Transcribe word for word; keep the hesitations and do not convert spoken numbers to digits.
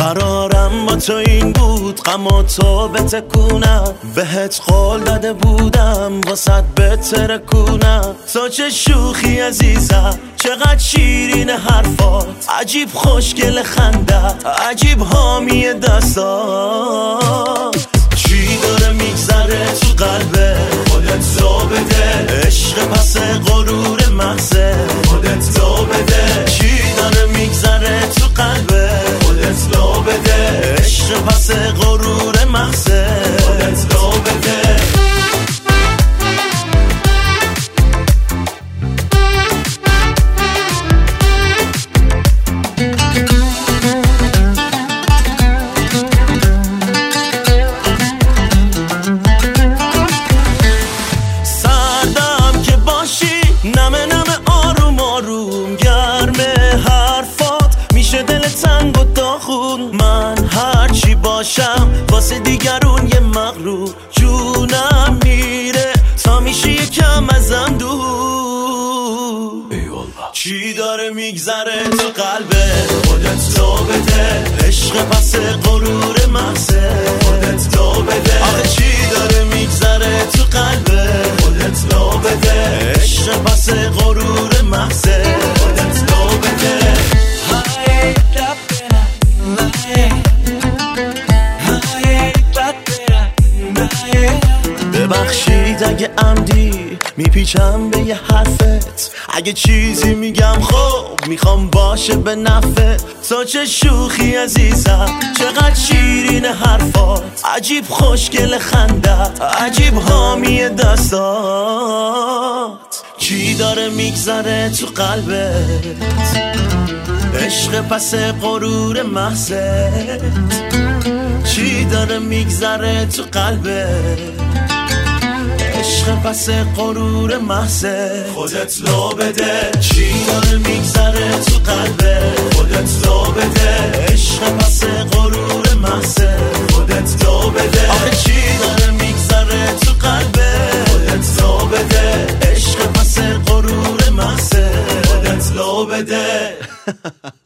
قرارم با تو این بود غم و تو بتکونم، بهت قول داده بودم واسط بترکونم. تو چه شوخی عزیزم، چقدر شیرین حرفات، عجیب خوشگل خنده، عجیب حامی دستات. چی داره میگذره تو قلبه خودت تو بده، عشق پس غرور محضه خودت تو بده. چی داره میگذره تو قلبه خودت تو بده، عشق پس غرور محضه خودت تو بده. نمه نمه آروم آروم گرمه حرفات، میشه دل تنگ و داغون. من هرچی باشم واسه دیگرون یه مغرور، جونم میره تا میشه یکم ازم دور. چی داره میگذره تو قلبه خودت تو بده، عشق پس غرور محضه خودت تو بده. آخه چی داره میگذره تو قلبه خودت تو بده، عشق پس غرور محضه خودت تو بده. ببخشید اگه عمدی میپیچم به یه حرفت، اگه چیزی میگم خب میخوام باشه به نفعت. تو چه شوخی عزیزم، چقدر شیرین حرفات، عجیب خوشگل خنده، عجیب حامی دستات. چی داره میگذره تو قلبت، عشق پس غرور محضت. چی داره میگذره تو قلبت، عشق پس غرور محضه خودت لو بده. چی داره میگذره تو قلبه خودت لو بده، عشق پس غرور محضه خودت لو بده. آخه چی داره میگذره تو قلبه خودت لو بده، عشق پس غرور محضه خودت لو بده.